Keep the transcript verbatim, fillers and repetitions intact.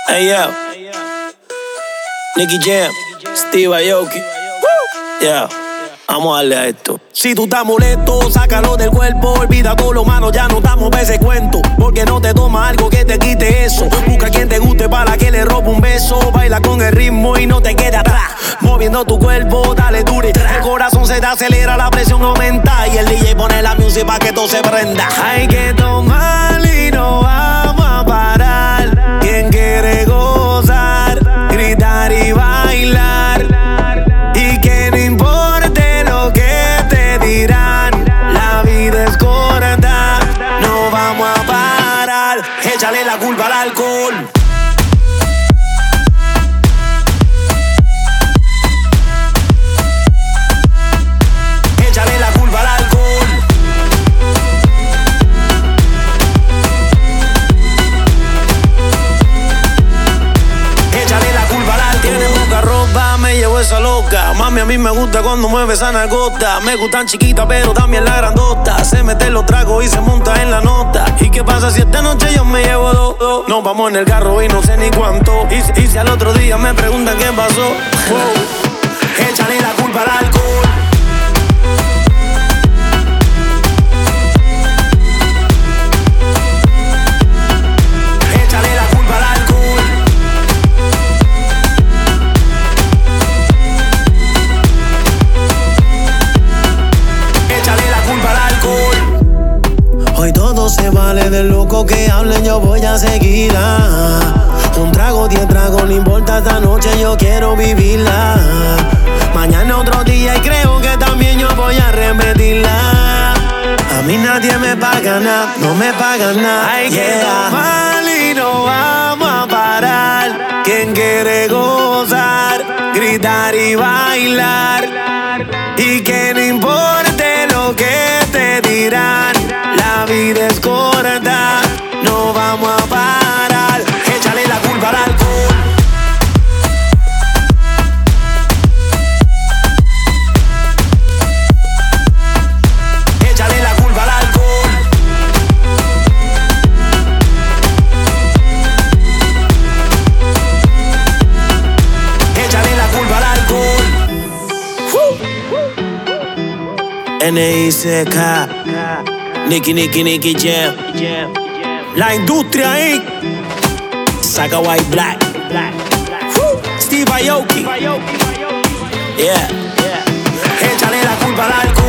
Hey yo, Nicky Jam, Steve Aoki. Yeah, vamos a darle a esto. Si tú estás molesto, sácalo del cuerpo. Olvida todo lo malo, ya no estamos pa' ese cuento. Porque no te toma algo que te quite eso. Busca quien te guste para que le robe un beso. Baila con el ritmo y no te quede atrás. Moviendo tu cuerpo, dale dure. El corazón se te acelera, la presión aumenta. Y el D J pone la música para que todo se prenda. Hay que tomar y no vamos a parar. Quien quiere gozar, gritar y bailar. Y que no importe lo que te dirán. La vida es corta, no vamos a parar. Échale la culpa al alcohol. Échale la culpa al alcohol. Échale la culpa al alcohol. Tiene poca ropa, me llevo esa loca. Mami, a mí me gusta cuando mueve esa nalgota. Me gustan chiquitas, pero también la grandota. Se mete los tragos y se monta en la nota. ¿Y qué pasa si esta noche yo me llevo dos? dos? Nos vamos en el carro y no sé ni cuánto. Y, y si al otro día me preguntan qué pasó, wow. Échale la culpa al alcohol. Échale la culpa al alcohol. Échale la culpa al alcohol. Hoy todo se vale, de loco que hablen yo voy a seguirla. Un trago, diez tragos, no importa, esta noche yo quiero vivirla. Mañana otro día y creo que también yo voy a repetirla. A mí nadie me paga nada, no me pagan nada. Hay que tomar y no vamos a parar. Quien quiere gozar, gritar y bailar. Y que no importe lo que te dirán. La vida es corta, no vamos a parar. Échale la culpa al alcohol. Échale la culpa al alcohol. Échale la culpa al alcohol. N I C K, Nicky, Nicky, Nicky Jam. La industria incorporated. Saga White Black. Steve Aoki. Yeah. Échale la culpa al alcohol.